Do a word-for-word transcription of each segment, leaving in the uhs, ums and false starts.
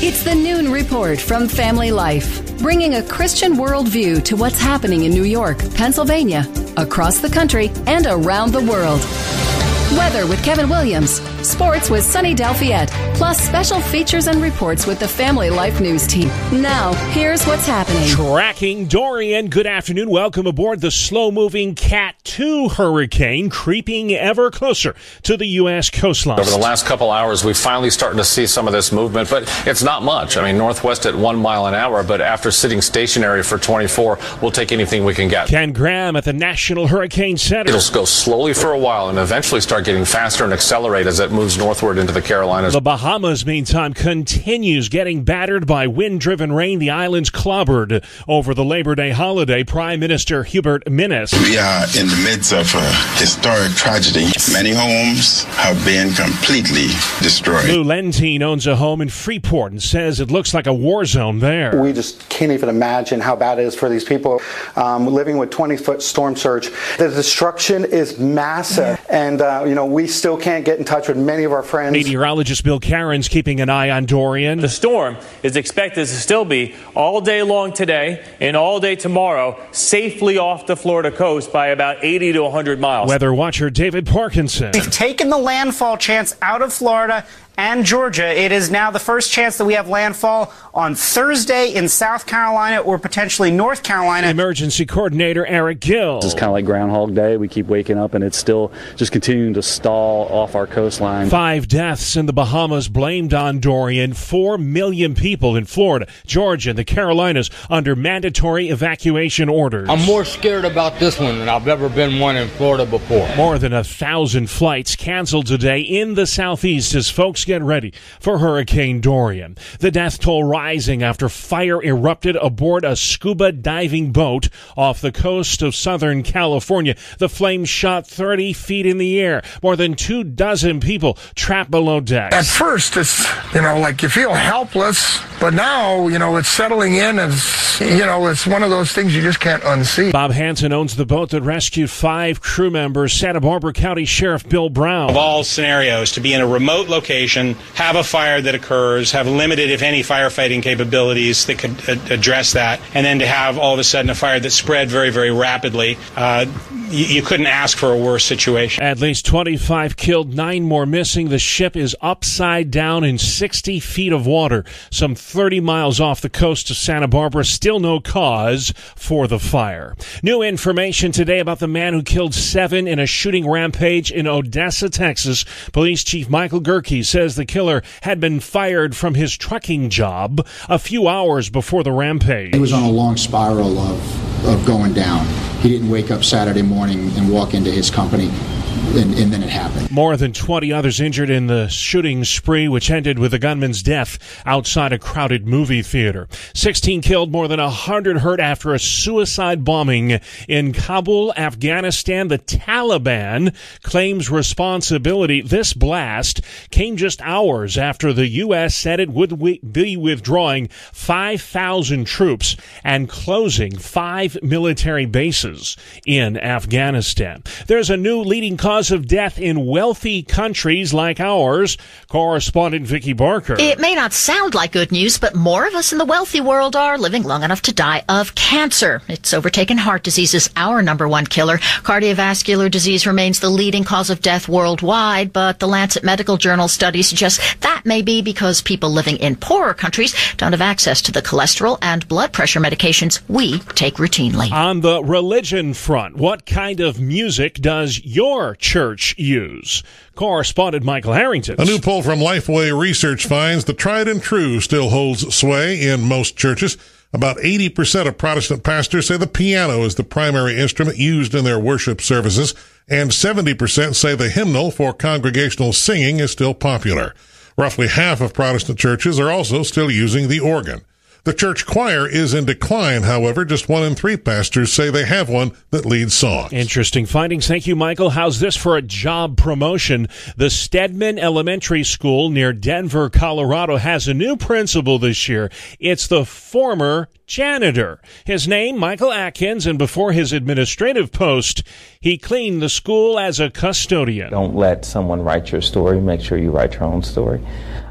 It's the Noon Report from Family Life, bringing a Christian worldview to what's happening in New York, Pennsylvania, across the country, and around the world. Weather with Kevin Williams, sports with Sunny Delfiette, plus special features and reports with the Family Life News team. Now, here's what's happening. Tracking Dorian. Good afternoon. Welcome aboard the slow-moving Cat two hurricane, creeping ever closer to the U S coastline. Over the last couple hours, we're finally starting to see some of this movement, but it's not much. I mean, northwest at one mile an hour, but after sitting stationary for twenty-four, we'll take anything we can get. Ken Graham at the National Hurricane Center. It'll go slowly for a while and eventually start getting faster and accelerate as it moves northward into the Carolinas. The Bahamas, meantime, continues getting battered by wind-driven rain. The island's clobbered over the Labor Day holiday. Prime Minister Hubert Minnis. We are in the midst of a historic tragedy. Many homes have been completely destroyed. Lou Lentine owns a home in Freeport and says it looks like a war zone there. We just can't even imagine how bad it is for these people um, living with twenty-foot storm surge. The destruction is massive, and uh, you know, we still can't get in touch with many of our friends. Meteorologist Bill Cairns keeping an eye on Dorian. The storm is expected to still be all day long today and all day tomorrow, safely off the Florida coast by about eighty to one hundred miles. Weather watcher David Parkinson. We've taken the landfall chance out of Florida and Georgia. It is now the first chance that we have landfall on Thursday in South Carolina or potentially North Carolina. Emergency coordinator Eric Gill. It's kind of like Groundhog Day. We keep waking up and it's still just continuing to stall off our coastline. Five deaths in the Bahamas blamed on Dorian. Four million people in Florida, Georgia, and the Carolinas under mandatory evacuation orders. I'm more scared about this one than I've ever been one in Florida before. More than a thousand flights canceled today in the southeast as folks get ready for Hurricane Dorian. The death toll rising after fire erupted aboard a scuba diving boat off the coast of Southern California. The flames shot thirty feet in the air. More than two dozen people trapped below deck. At first, it's, you know, like you feel helpless, but now, you know, it's settling in as, you know, it's one of those things you just can't unsee. Bob Hansen owns the boat that rescued five crew members. Santa Barbara County Sheriff Bill Brown. Of all scenarios, to be in a remote location, have a fire that occurs, have limited, if any, firefighting capabilities that could uh, address that, and then to have all of a sudden a fire that spread very, very rapidly, uh, you, you couldn't ask for a worse situation. At least twenty-five killed, nine more missing. The ship is upside down in sixty feet of water, some thirty miles off the coast of Santa Barbara. Still no cause for the fire. New information today about the man who killed seven in a shooting rampage in Odessa, Texas. Police Chief Michael Gerke says the killer had been fired from his trucking job a few hours before the rampage. He was on a long spiral of, of going down. He didn't wake up Saturday morning and walk into his company, and, and then it happened. More than twenty others injured in the shooting spree, which ended with the gunman's death outside a crowded movie theater. sixteen killed, more than one hundred hurt after a suicide bombing in Kabul, Afghanistan. The Taliban claims responsibility. This blast came just hours after the U S said it would be withdrawing five thousand troops and closing five military bases in Afghanistan. There's a new leading cause of death in wealthy countries like ours. Correspondent Vicki Barker. It may not sound like good news, but more of us in the wealthy world are living long enough to die of cancer. It's overtaken heart disease as our number one killer. Cardiovascular disease remains the leading cause of death worldwide, but the Lancet Medical Journal study suggests that may be because people living in poorer countries don't have access to the cholesterol and blood pressure medications we take routinely. On the religion front, what kind of music does your church use? Correspondent Michael Harrington. A new poll from Lifeway Research finds the tried and true still holds sway in most churches. About eighty percent of Protestant pastors say the piano is the primary instrument used in their worship services, and seventy percent say the hymnal for congregational singing is still popular. Roughly half of Protestant churches are also still using the organ. The church choir is in decline, however. Just one in three pastors say they have one that leads songs. Interesting findings. Thank you, Michael. How's this for a job promotion? The Stedman Elementary School near Denver, Colorado has a new principal this year. It's the former janitor. His name, Michael Atkins, and before his administrative post, he cleaned the school as a custodian. Don't let someone write your story. Make sure you write your own story.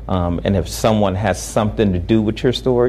Um, and if someone has something to do with your story,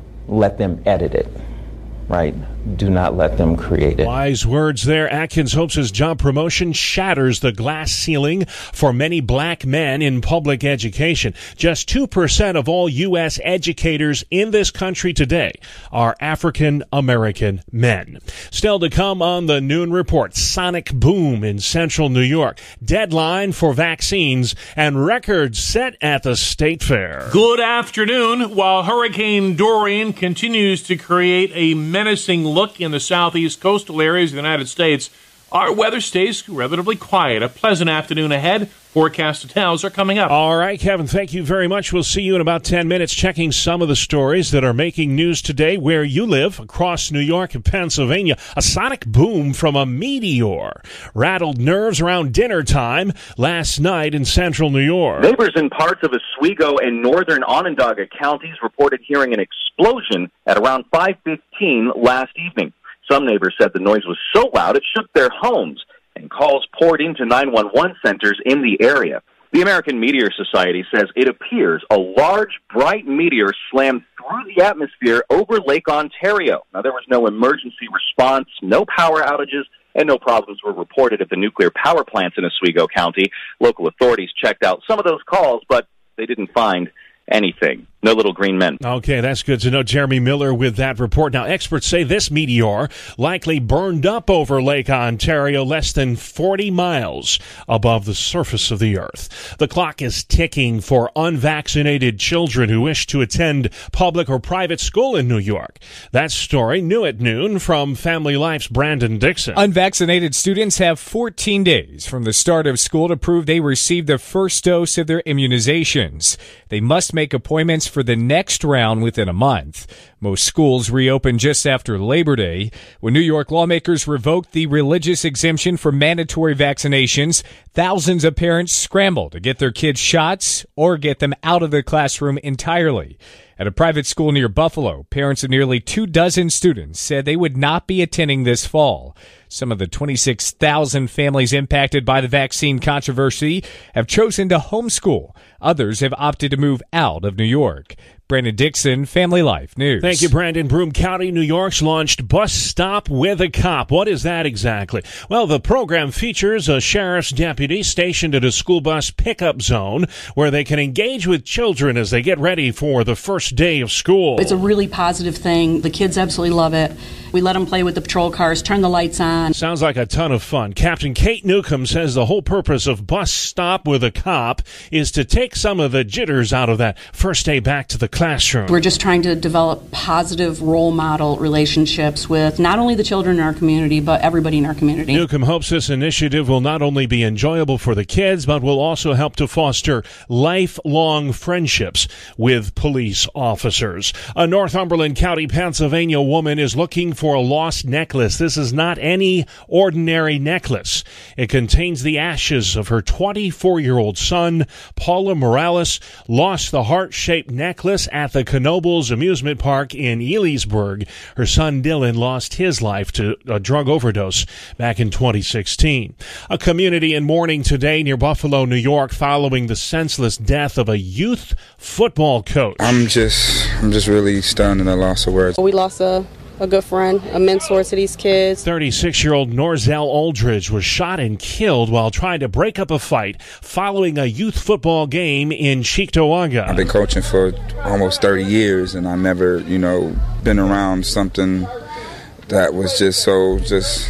let them edit it, right? Do not let them create it. Wise words there. Atkins hopes his job promotion shatters the glass ceiling for many black men in public education. Just two percent of all U S educators in this country today are African American men. Still to come on the Noon Report, sonic boom in central New York, deadline for vaccines, and records set at the State Fair. Good afternoon. While Hurricane Dorian continues to create a menacing look in the southeast coastal areas of the United States, our weather stays relatively quiet. A pleasant afternoon ahead. Forecast details are coming up. All right, Kevin, thank you very much. We'll see you in about ten minutes checking some of the stories that are making news today where you live across New York and Pennsylvania. A sonic boom from a meteor rattled nerves around dinner time last night in central New York. Neighbors in parts of Oswego and northern Onondaga counties reported hearing an explosion at around five fifteen last evening. Some neighbors said the noise was so loud it shook their homes, and calls poured into nine one one centers in the area. The American Meteor Society says it appears a large, bright meteor slammed through the atmosphere over Lake Ontario. Now, there was no emergency response, no power outages, and no problems were reported at the nuclear power plants in Oswego County. Local authorities checked out some of those calls, but they didn't find anything. No little green men. Okay, that's good to know. Jeremy Miller with that report. Now, experts say this meteor likely burned up over Lake Ontario less than forty miles above the surface of the earth. The clock is ticking for unvaccinated children who wish to attend public or private school in New York. That story new at noon from Family Life's Brandon Dixon. Unvaccinated students have fourteen days from the start of school to prove they received the first dose of their immunizations. They must make appointments for the next round within a month. Most schools reopen just after Labor Day. When New York lawmakers revoked the religious exemption for mandatory vaccinations, thousands of parents scrambled to get their kids shots or get them out of the classroom entirely. At a private school near Buffalo, parents of nearly two dozen students said they would not be attending this fall. Some of the twenty-six thousand families impacted by the vaccine controversy have chosen to homeschool. Others have opted to move out of New York. Brandon Dixon, Family Life News. Thank you, Brandon. Broome County, New York's launched Bus Stop with a Cop. What is that exactly? Well, the program features a sheriff's deputy stationed at a school bus pickup zone where they can engage with children as they get ready for the first day of school. It's a really positive thing. The kids absolutely love it. We let them play with the patrol cars, turn the lights on. Sounds like a ton of fun. Captain Kate Newcomb says the whole purpose of Bus Stop with a Cop is to take some of the jitters out of that first day back to the classroom. We're just trying to develop positive role model relationships with not only the children in our community, but everybody in our community. Newcomb hopes this initiative will not only be enjoyable for the kids, but will also help to foster lifelong friendships with police officers. A Northumberland County, Pennsylvania woman is looking for a lost necklace. This is not any ordinary necklace. It contains the ashes of her twenty-four-year-old son. Paula Morales lost the heart-shaped necklace at the Knoebels amusement park in Elysburg. Her son Dylan lost his life to a drug overdose back in twenty sixteen. A community in mourning today near Buffalo, New York, following the senseless death of a youth football coach. I'm just, I'm just really stunned and at a loss of words. We lost a a good friend, a mentor to these kids. thirty-six-year-old Norzell Aldridge was shot and killed while trying to break up a fight following a youth football game in Cheektowaga. I've been coaching for almost thirty years, and I never, you know, been around something that was just so just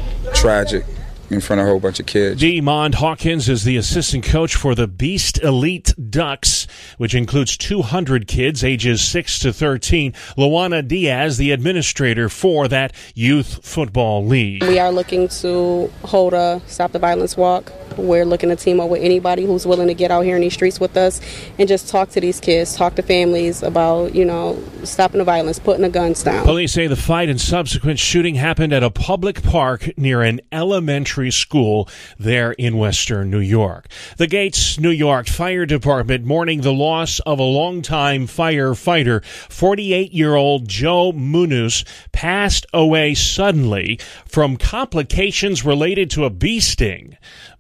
tragic in front of a whole bunch of kids. Demond Hawkins is the assistant coach for the Beast Elite Ducks, which includes two hundred kids ages six to thirteen. Luana Diaz, the administrator for that youth football league. We are looking to hold a Stop the Violence walk. We're looking to team up with anybody who's willing to get out here in these streets with us and just talk to these kids, talk to families about, you know, stopping the violence, putting the guns down. Police say the fight and subsequent shooting happened at a public park near an elementary school there in western New York. The Gates, New York Fire Department mourning the loss of a longtime firefighter. forty-eight-year-old Joe Munoz passed away suddenly from complications related to a bee sting.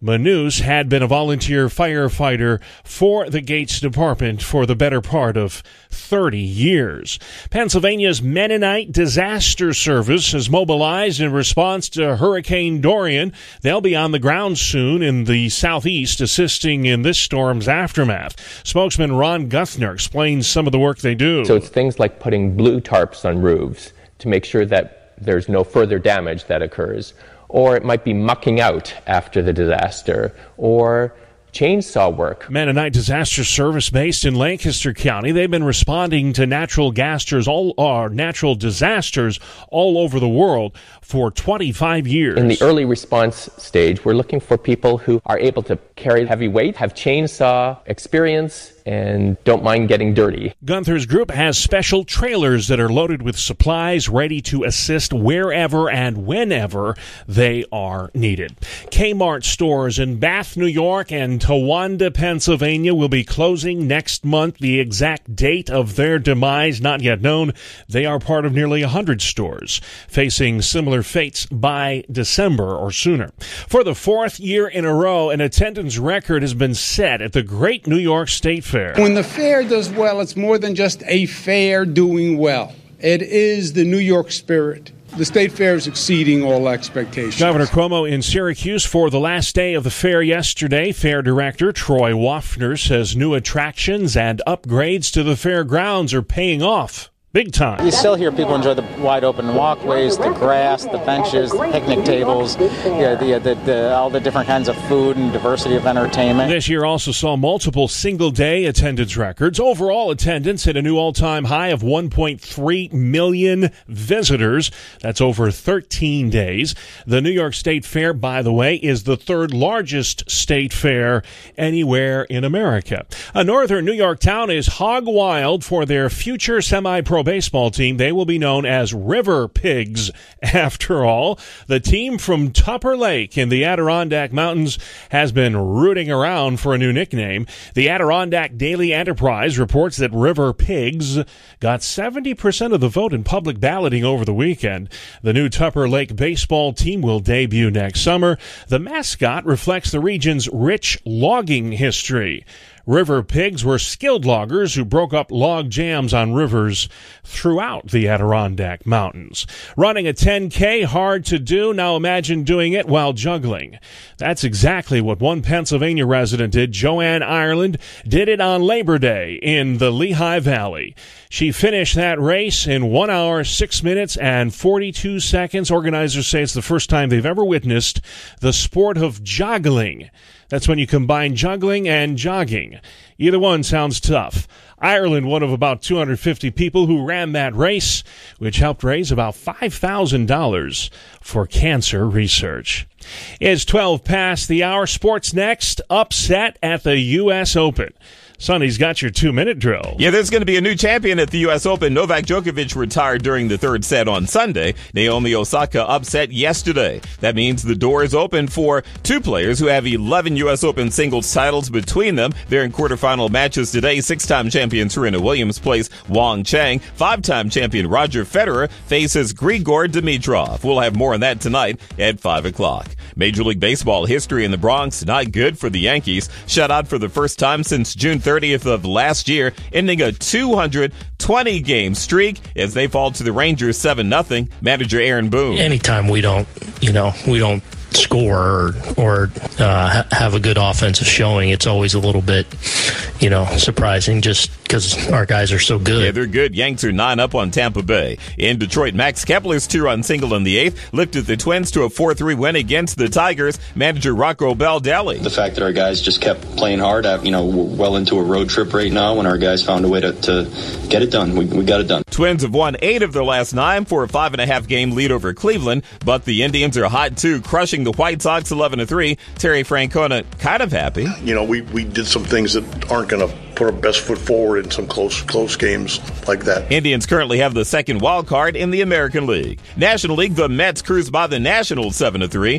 Manous had been a volunteer firefighter for the Gates Department for the better part of thirty years. Pennsylvania's Mennonite Disaster Service has mobilized in response to Hurricane Dorian. They'll be on the ground soon in the southeast assisting in this storm's aftermath. Spokesman Ron Guthner explains some of the work they do. So it's things like putting blue tarps on roofs to make sure that there's no further damage that occurs. Or it might be mucking out after the disaster, or chainsaw work. Mennonite Disaster Service based in Lancaster County. They've been responding to natural disasters all or natural disasters all over the world for twenty-five years. In the early response stage, we're looking for people who are able to carry heavy weight, have chainsaw experience, and don't mind getting dirty. Gunther's group has special trailers that are loaded with supplies ready to assist wherever and whenever they are needed. Kmart stores in Bath, New York and Towanda, Pennsylvania will be closing next month. The exact date of their demise not yet known. They are part of nearly one hundred stores facing similar fates by December or sooner. For the fourth year in a row, an attendance record has been set at the Great New York State Fair. When the fair does well, it's more than just a fair doing well. It is the New York spirit. The State Fair is exceeding all expectations. Governor Cuomo in Syracuse for the last day of the fair yesterday. Fair Director Troy Waffner says new attractions and upgrades to the fairgrounds are paying off big time. You still hear people enjoy the wide open walkways, the grass, the benches, the picnic tables, yeah, the, the, the, all the different kinds of food and diversity of entertainment. This year also saw multiple single-day attendance records. Overall attendance hit a new all-time high of one point three million visitors. That's over thirteen days. The New York State Fair, by the way, is the third largest state fair anywhere in America. A northern New York town is hog wild for their future semi-pro baseball team. They will be known as River Pigs. After all, the team from Tupper Lake in the Adirondack Mountains has been rooting around for a new nickname. The Adirondack Daily Enterprise reports that River Pigs got seventy percent of the vote in public balloting over the weekend. The new Tupper Lake baseball team will debut next summer. The mascot reflects the region's rich logging history. River Pigs were skilled loggers who broke up log jams on rivers throughout the Adirondack Mountains. Running a ten K, hard to do. Now imagine doing it while juggling. That's exactly what one Pennsylvania resident did. Joanne Ireland did it on Labor Day in the Lehigh Valley. She finished that race in one hour, six minutes, and forty-two seconds. Organizers say it's the first time they've ever witnessed the sport of joggling. That's when you combine juggling and jogging. Either one sounds tough. Ireland, one of about two hundred fifty people who ran that race, which helped raise about five thousand dollars for cancer research. It's twelve past the hour. Sports next. Upset at the U S Open. Sonny's got your two-minute drill. Yeah, there's going to be a new champion at the U S Open. Novak Djokovic retired during the third set on Sunday. Naomi Osaka upset yesterday. That means the door is open for two players who have eleven U S Open singles titles between them. They're in quarterfinal matches today. Six-time champion Serena Williams plays Wang Chang. Five-time champion Roger Federer faces Grigor Dimitrov. We'll have more on that tonight at five o'clock. Major League Baseball history in the Bronx, not good for the Yankees. Shut out for the first time since June thirtieth of last year, ending a two hundred twenty game streak as they fall to the Rangers seven nothing. Manager Aaron Boone. Anytime we don't, you know, we don't score or, or uh, have a good offensive showing, it's always a little bit, you know, surprising just because our guys are so good. Yeah, they're good. Yanks are nine up on Tampa Bay. In Detroit, Max Kepler's two-run single in the eighth lifted the Twins to a four three win against the Tigers. Manager Rocco Baldelli. The fact that our guys just kept playing hard, at, you know, we're well into a road trip right now, and our guys found a way to, to get it done. We, we got it done. Twins have won eight of their last nine for a five and a half game lead over Cleveland, but the Indians are hot too, crushing the White Sox eleven to three. Terry Francona kind of happy. You know, we, we did some things that aren't going to put our best foot forward in some close close games like that. Indians currently have the second wild card in the American League. National League, the Mets cruise by the Nationals seven to three.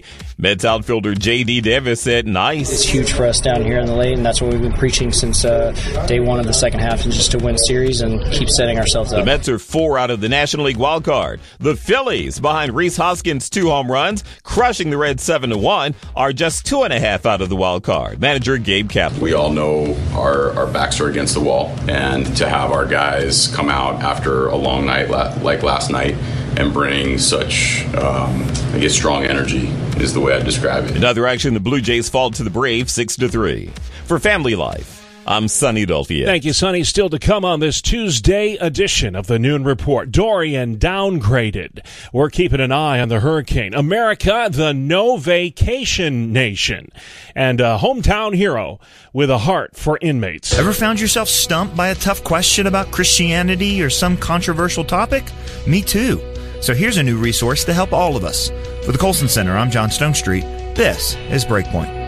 Mets outfielder J D. Davis said nice. It's huge for us down here in the late, and that's what we've been preaching since uh, day one of the second half, and just to win series and keep setting ourselves up. The Mets are four out of the National League wild card. The Phillies, behind Rhys Hoskins' two home runs, crushing the Reds seven to one, are just two and a half out of the wild card. Manager Gabe Kapler. We all know our, our backs are against the wall, and to have our guys come out after a long night like last night and bring such, um, I guess, strong energy is the way I'd describe it. In other action, the Blue Jays fall to the Braves six to three. For Family Life, I'm Sonny Dolphy. Thank you, Sonny. Still to come on this Tuesday edition of the Noon Report. Dorian downgraded. We're keeping an eye on the hurricane. America, the no vacation nation. And a hometown hero with a heart for inmates. Ever found yourself stumped by a tough question about Christianity or some controversial topic? Me too. So here's a new resource to help all of us. For the Colson Center, I'm John Stonestreet. This is Breakpoint.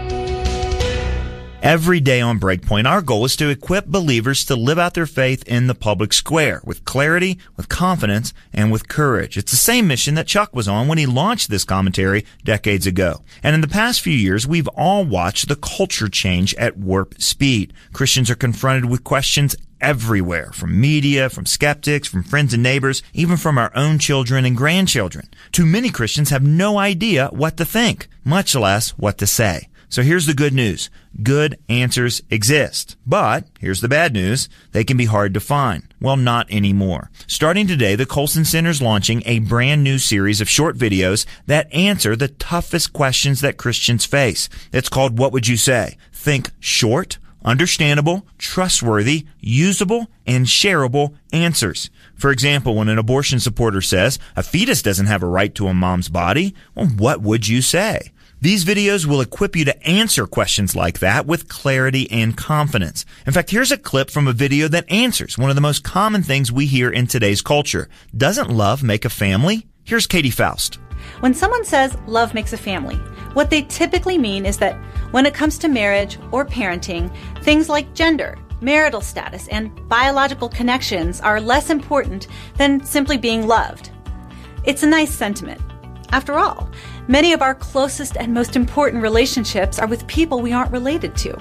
Every day on Breakpoint, our goal is to equip believers to live out their faith in the public square with clarity, with confidence, and with courage. It's the same mission that Chuck was on when he launched this commentary decades ago. And in the past few years, we've all watched the culture change at warp speed. Christians are confronted with questions everywhere, from media, from skeptics, from friends and neighbors, even from our own children and grandchildren. Too many Christians have no idea what to think, much less what to say. So here's the good news. Good answers exist. But here's the bad news. They can be hard to find. Well, not anymore. Starting today, the Colson Center is launching a brand new series of short videos that answer the toughest questions that Christians face. It's called What Would You Say? Think short, understandable, trustworthy, usable, and shareable answers. For example, when an abortion supporter says, a fetus doesn't have a right to a mom's body, well, what would you say? These videos will equip you to answer questions like that with clarity and confidence. In fact, here's a clip from a video that answers one of the most common things we hear in today's culture. Doesn't love make a family? Here's Katie Faust. When someone says love makes a family, what they typically mean is that when it comes to marriage or parenting, things like gender, marital status, and biological connections are less important than simply being loved. It's a nice sentiment. After all, many of our closest and most important relationships are with people we aren't related to.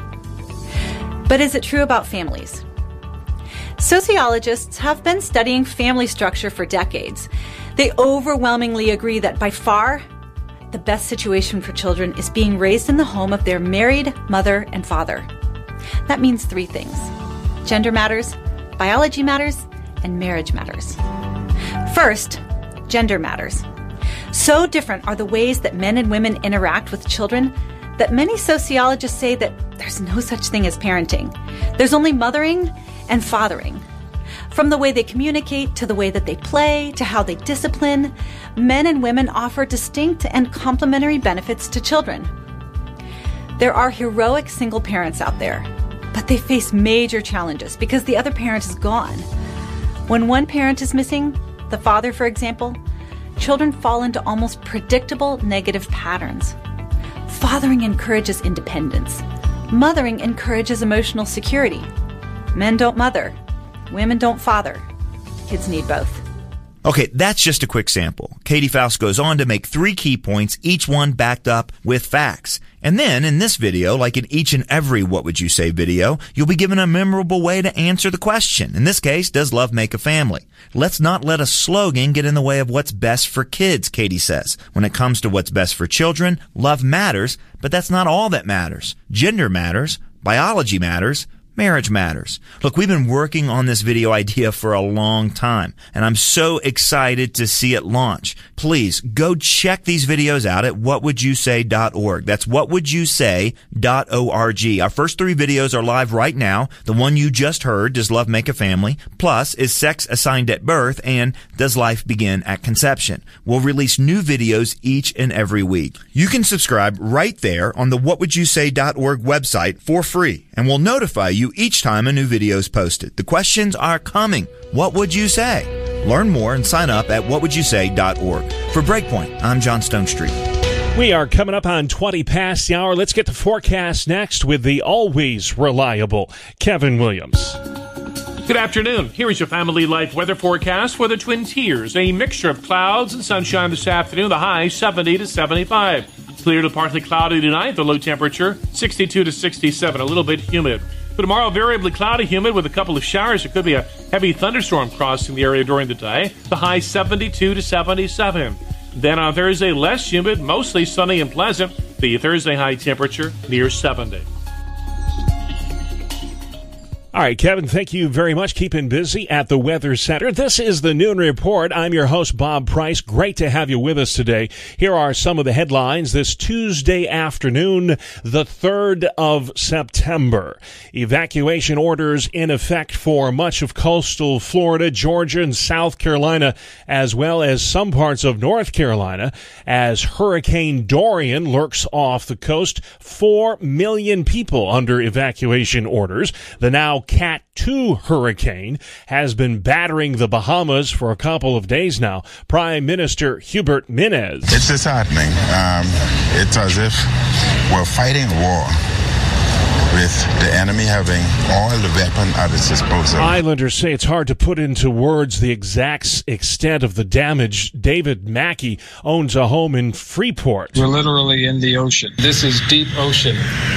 But is it true about families? Sociologists have been studying family structure for decades. They overwhelmingly agree that by far, the best situation for children is being raised in the home of their married mother and father. That means three things. Gender matters, biology matters, and marriage matters. First, gender matters. So different are the ways that men and women interact with children that many sociologists say that there's no such thing as parenting. There's only mothering and fathering. From the way they communicate, to the way that they play, to how they discipline, men and women offer distinct and complementary benefits to children. There are heroic single parents out there, but they face major challenges because the other parent is gone. When one parent is missing, the father, for example, children fall into almost predictable negative patterns. Fathering encourages independence. Mothering encourages emotional security. Men don't mother. Women don't father. Kids need both. Okay, that's just a quick sample. Katie Faust goes on to make three key points, each one backed up with facts. And then, in this video, like in each and every What Would You Say video, you'll be given a memorable way to answer the question. In this case, does love make a family? Let's not let a slogan get in the way of what's best for kids, Katie says. When it comes to what's best for children, love matters, but that's not all that matters. Gender matters, biology matters, marriage matters. Look, we've been working on this video idea for a long time, and I'm so excited to see it launch. Please go check these videos out at what would you say dot org. That's what would you say dot org. Our first three videos are live right now. The one you just heard, Does Love Make a Family? Plus, Is Sex Assigned at Birth? And Does Life Begin at Conception? We'll release new videos each and every week. You can subscribe right there on the what would you say dot org website for free, and we'll notify you each time a new video is posted. The questions are coming. What would you say? Learn more and sign up at what would you say dot org. For Breakpoint, I'm John Stonestreet. We are coming up on twenty past the hour. Let's get the forecast next with the always reliable Kevin Williams. Good afternoon. Here is your Family Life weather forecast for the Twin Tiers. A mixture of clouds and sunshine this afternoon. The high seventy to seventy-five. Clear to partly cloudy tonight, the low temperature sixty-two to sixty-seven, a little bit humid. For tomorrow, variably cloudy, humid with a couple of showers. There could be a heavy thunderstorm crossing the area during the day. The high seventy-two to seventy-seven. Then on Thursday, less humid, mostly sunny and pleasant. The Thursday high temperature near seventy. All right, Kevin, thank you very much. Keeping busy at the Weather Center. This is the Noon Report. I'm your host, Bob Price. Great to have you with us today. Here are some of the headlines this Tuesday afternoon, the third of September. Evacuation orders in effect for much of coastal Florida, Georgia, and South Carolina, as well as some parts of North Carolina, as Hurricane Dorian lurks off the coast. Four million people under evacuation orders. The now Cat two hurricane has been battering the Bahamas for a couple of days now. Prime Minister Hubert Minez. It's disheartening. Um, it's as if we're fighting a war with the enemy having all the weapons at its disposal. Islanders say it's hard to put into words the exact extent of the damage. David Mackey owns a home in Freeport. We're literally in the ocean. This is deep ocean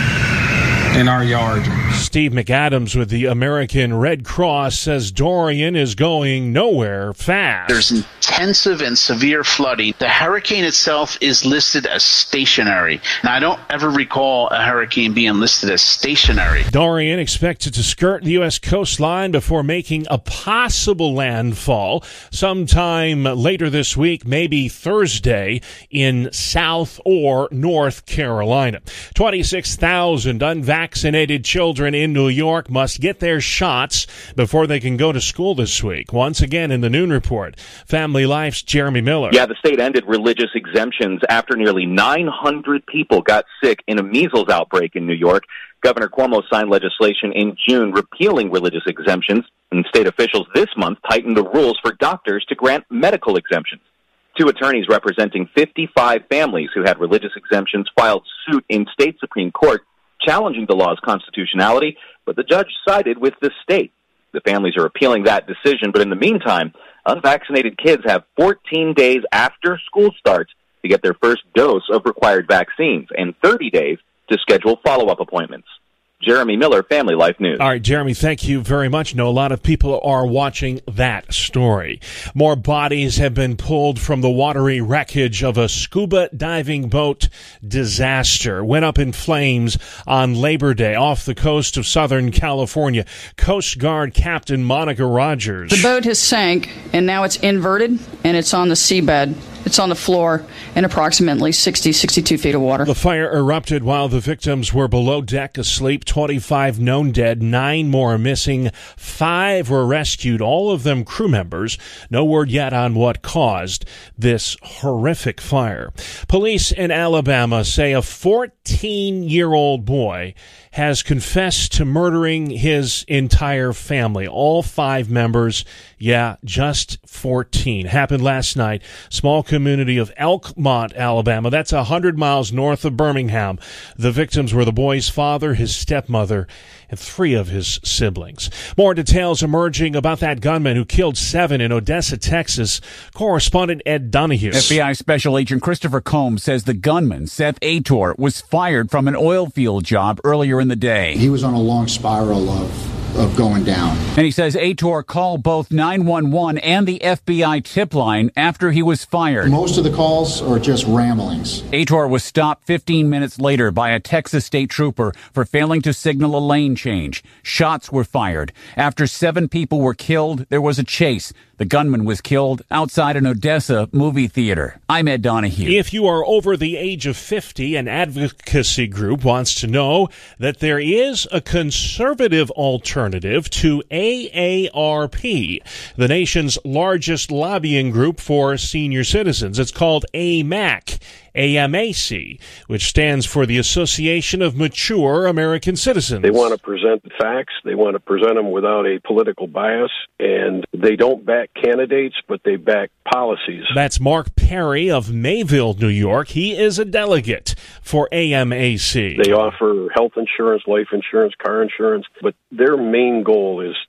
in our yard. Steve McAdams with the American Red Cross says Dorian is going nowhere fast. There's intensive and severe flooding. The hurricane itself is listed as stationary. Now, I don't ever recall a hurricane being listed as stationary. Dorian expected to skirt the U S coastline before making a possible landfall sometime later this week, maybe Thursday, in South or North Carolina. twenty-six thousand unvaccinated children in New York must get their shots before they can go to school this week. Once again in the Noon Report, Family Life's Jeremy Miller. Yeah, the state ended religious exemptions after nearly nine hundred people got sick in a measles outbreak in New York. Governor Cuomo signed legislation in June repealing religious exemptions, and state officials this month tightened the rules for doctors to grant medical exemptions. Two attorneys representing fifty-five families who had religious exemptions filed suit in state Supreme Court challenging the law's constitutionality, but the judge sided with the state. The families are appealing that decision, but in the meantime, unvaccinated kids have fourteen days after school starts to get their first dose of required vaccines and thirty days to schedule follow-up appointments. Jeremy Miller, Family Life News. All right, Jeremy, thank you very much. I know a lot of people are watching that story. More bodies have been pulled from the watery wreckage of a scuba diving boat disaster. Went up in flames on Labor Day off the coast of Southern California. Coast Guard Captain Monica Rogers. The boat has sank, and now it's inverted, and it's on the seabed. It's on the floor in approximately sixty, sixty-two feet of water. The fire erupted while the victims were below deck asleep. twenty-five known dead, nine more missing. Five were rescued, all of them crew members. No word yet on what caused this horrific fire. Police in Alabama say a fourteen-year-old boy has confessed to murdering his entire family, all five members. Yeah, just fourteen. Happened last night. Small community of Elkmont, Alabama. That's one hundred miles north of Birmingham. The victims were the boy's father, his stepmother, and three of his siblings. More details emerging about that gunman who killed seven in Odessa, Texas. Correspondent Ed Donahue. F B I Special Agent Christopher Combs says the gunman, Seth Ator, was fired from an oil field job earlier in the day. He was on a long spiral of of going down. And he says Ator called both nine one one and the F B I tip line after he was fired. Most of the calls are just ramblings. Ator was stopped fifteen minutes later by a Texas state trooper for failing to signal a lane change. Shots were fired. After seven people were killed, there was a chase. The gunman was killed outside an Odessa movie theater. I'm Ed Donahue. If you are over the age of fifty, an advocacy group wants to know that there is a conservative alternative to A A R P, the nation's largest lobbying group for senior citizens. It's called A M A C. A M A C, which stands for the Association of Mature American Citizens. They want to present the facts. They want to present them without a political bias, and they don't back candidates, but they back policies. That's Mark Perry of Mayville, New York. He is a delegate for A M A C. They offer health insurance, life insurance, car insurance, but their main goal is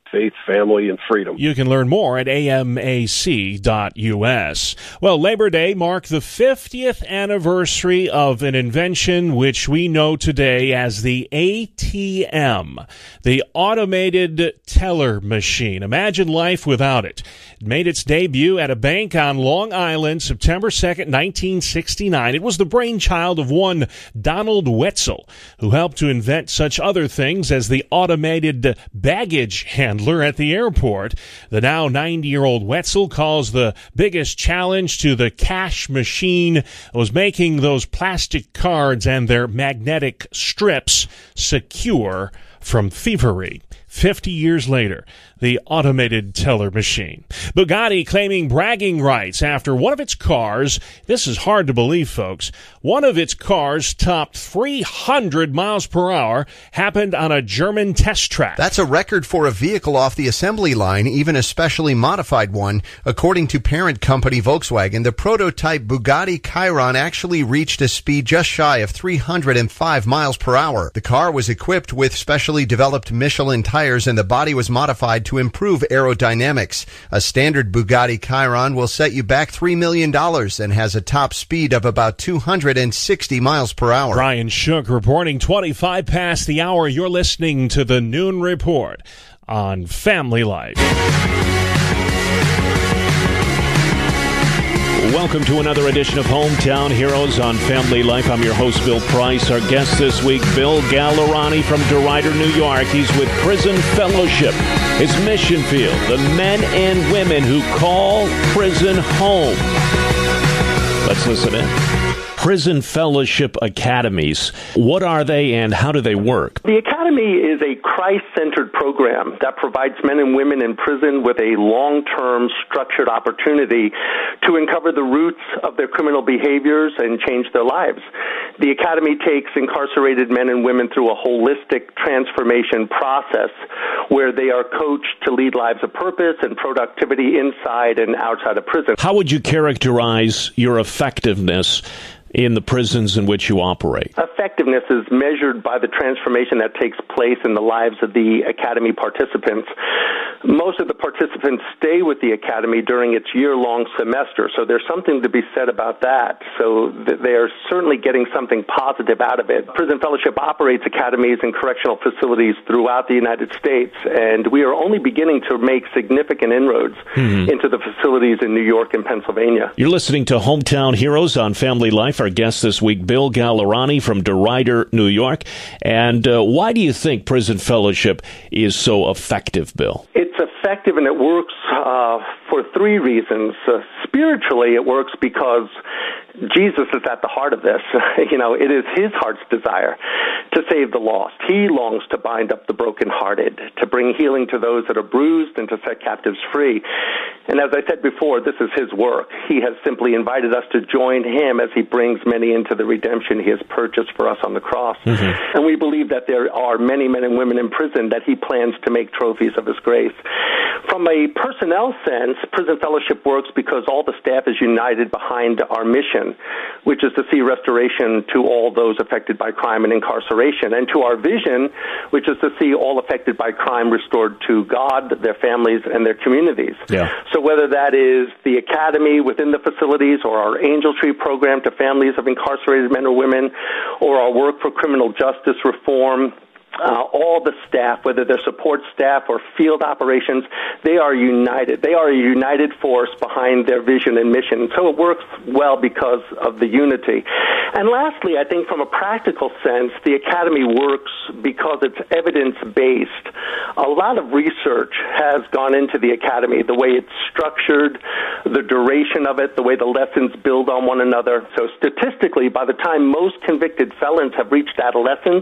faith, family, and freedom. You can learn more at A M A C dot U S. Well, Labor Day marked the fiftieth anniversary of an invention which we know today as the A T M, the automated teller machine. Imagine life without it. It made its debut at a bank on Long Island September second, nineteen sixty-nine. It was the brainchild of one Donald Wetzel, who helped to invent such other things as the automated baggage handler at the airport. The now ninety-year-old Wetzel calls the biggest challenge to the cash machine was making those plastic cards and their magnetic strips secure from thievery. Fifty years later, the automated teller machine. Bugatti claiming bragging rights after one of its cars, this is hard to believe, folks, one of its cars topped three hundred miles per hour, happened on a German test track. That's a record for a vehicle off the assembly line, even a specially modified one. According to parent company Volkswagen, the prototype Bugatti Chiron actually reached a speed just shy of three hundred five miles per hour. The car was equipped with specially developed Michelin tires, and the body was modified to improve aerodynamics. A standard Bugatti Chiron will set you back three million dollars and has a top speed of about two hundred sixty miles per hour. Brian Shook reporting twenty-five past the hour. You're listening to the Noon Report on Family Life. Welcome to another edition of Hometown Heroes on Family Life. I'm your host, Bill Price. Our guest this week, Bill Gallerani from DeRuyter, New York. He's with Prison Fellowship, his mission field, the men and women who call prison home. Let's listen in. Prison Fellowship Academies. What are they and how do they work? The Academy is a Christ-centered program that provides men and women in prison with a long-term structured opportunity to uncover the roots of their criminal behaviors and change their lives. The Academy takes incarcerated men and women through a holistic transformation process where they are coached to lead lives of purpose and productivity inside and outside of prison. How would you characterize your effectiveness in the prisons in which you operate? Effectiveness is measured by the transformation that takes place in the lives of the Academy participants. Most of the participants stay with the Academy during its year-long semester, so there's something to be said about that. So th- they are certainly getting something positive out of it. Prison Fellowship operates academies and correctional facilities throughout the United States, and we are only beginning to make significant inroads mm-hmm. into the facilities in New York and Pennsylvania. You're listening to Hometown Heroes on Family Life. Our guest this week, Bill Gallerani from DeRuyter, New York. And uh, why do you think Prison Fellowship is so effective, Bill? It's effective and it works uh, for three reasons. Uh, spiritually, it works because Jesus is at the heart of this. You know, it is his heart's desire to save the lost. He longs to bind up the brokenhearted, to bring healing to those that are bruised, and to set captives free. And as I said before, this is his work. He has simply invited us to join him as he brings many into the redemption he has purchased for us on the cross. Mm-hmm. And we believe that there are many men and women in prison that he plans to make trophies of his grace. From a personnel sense, Prison Fellowship works because all the staff is united behind our mission, which is to see restoration to all those affected by crime and incarceration, and to our vision, which is to see all affected by crime restored to God, their families, and their communities. Yeah. So whether that is the academy within the facilities or our Angel Tree program to families of incarcerated men or women, or our work for criminal justice reform, Uh, all the staff, whether they're support staff or field operations, they are united. They are a united force behind their vision and mission. So it works well because of the unity. And lastly, I think from a practical sense, the Academy works because it's evidence-based. A lot of research has gone into the Academy, the way it's structured, the duration of it, the way the lessons build on one another. So statistically, by the time most convicted felons have reached adolescence,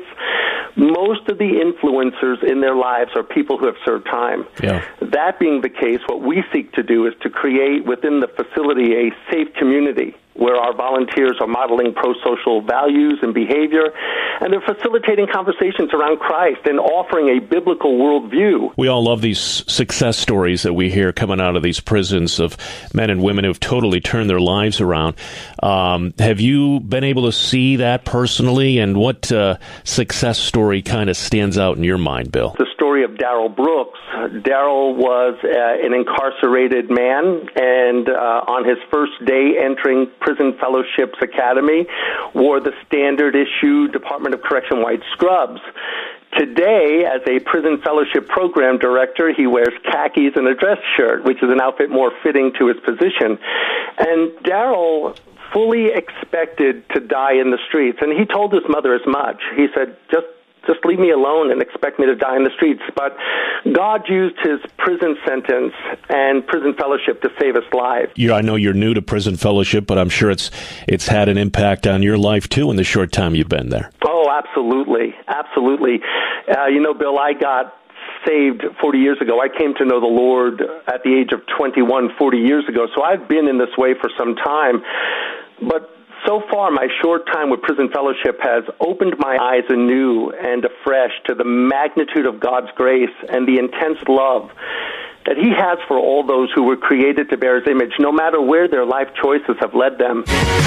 most of the influencers in their lives are people who have served time. Yeah. That being the case, what we seek to do is to create within the facility a safe community where our volunteers are modeling pro-social values and behavior, and they're facilitating conversations around Christ and offering a biblical worldview. We all love these success stories that we hear coming out of these prisons of men and women who've totally turned their lives around. Um, have you been able to see that personally, and what uh, success story kind of stands out in your mind, Bill? The story of Darrell Brooks. Darrell was uh, an incarcerated man, and uh, on his first day entering Prison Fellowship's Academy, wore the standard issue Department of Correction white scrubs. Today, as a prison fellowship program director, he wears khakis and a dress shirt, which is an outfit more fitting to his position. And Darrell fully expected to die in the streets, and he told his mother as much. He said, just just leave me alone and expect me to die in the streets. But God used his prison sentence and prison fellowship to save his life. You, I know you're new to prison fellowship, but I'm sure it's it's had an impact on your life, too, in the short time you've been there. Oh, absolutely. Absolutely. Uh, you know, Bill, I got saved forty years ago. I came to know the Lord at the age of twenty-one, forty years ago. So I've been in this way for some time. But so far, my short time with Prison Fellowship has opened my eyes anew and afresh to the magnitude of God's grace and the intense love that He has for all those who were created to bear His image, no matter where their life choices have led them.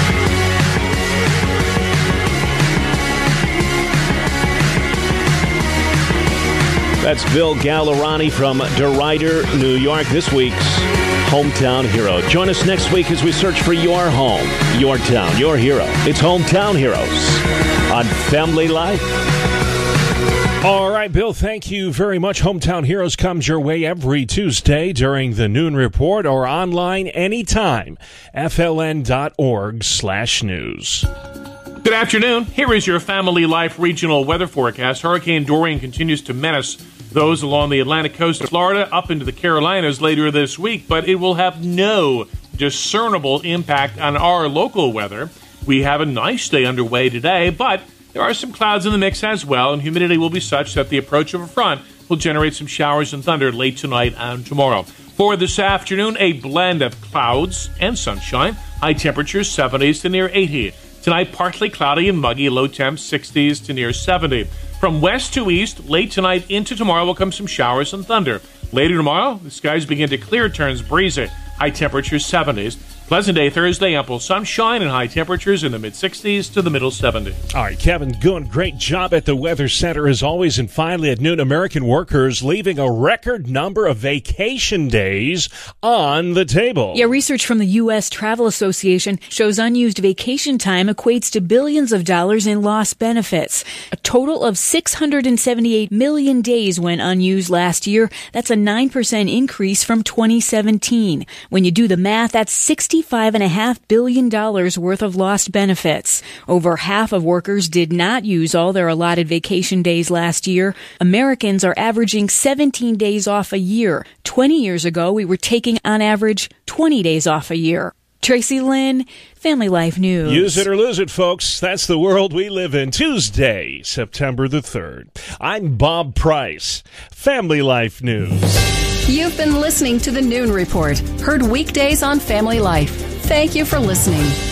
That's Bill Gallerani from DeRuyter, New York, this week's Hometown Hero. Join us next week as we search for your home, your town, your hero. It's Hometown Heroes on Family Life. All right, Bill, thank you very much. Hometown Heroes comes your way every Tuesday during the noon report or online anytime. F L N dot org slash news. Good afternoon. Here is your Family Life regional weather forecast. Hurricane Dorian continues to menace those along the Atlantic coast of Florida up into the Carolinas later this week, but it will have no discernible impact on our local weather. We have a nice day underway today, but there are some clouds in the mix as well, and humidity will be such that the approach of a front will generate some showers and thunder late tonight and tomorrow. For this afternoon, a blend of clouds and sunshine. High temperatures seventies to near eighty. Tonight, partly cloudy and muggy, low temps sixties to near seventy. From west to east, late tonight into tomorrow will come some showers and thunder. Later tomorrow, the skies begin to clear, turns breezy. High temperatures seventies. Pleasant day Thursday, ample sunshine and high temperatures in the mid-sixties to the middle seventies. All right, Kevin, doing great job at the Weather Center as always. And finally, at noon, American workers leaving a record number of vacation days on the table. Yeah, research from the U S Travel Association shows unused vacation time equates to billions of dollars in lost benefits. A total of six hundred seventy-eight million days went unused last year. That's a nine percent increase from twenty seventeen. When you do the math, that's sixty-five point five billion dollars worth of lost benefits. Over half of workers did not use all their allotted vacation days last year. Americans are averaging seventeen days off a year. twenty years ago, we were taking, on average, twenty days off a year. Tracy Lynn, Family Life News. Use it or lose it, folks. That's the world we live in. Tuesday, September the third. I'm Bob Price, Family Life News. You've been listening to the Noon Report, heard weekdays on Family Life. Thank you for listening.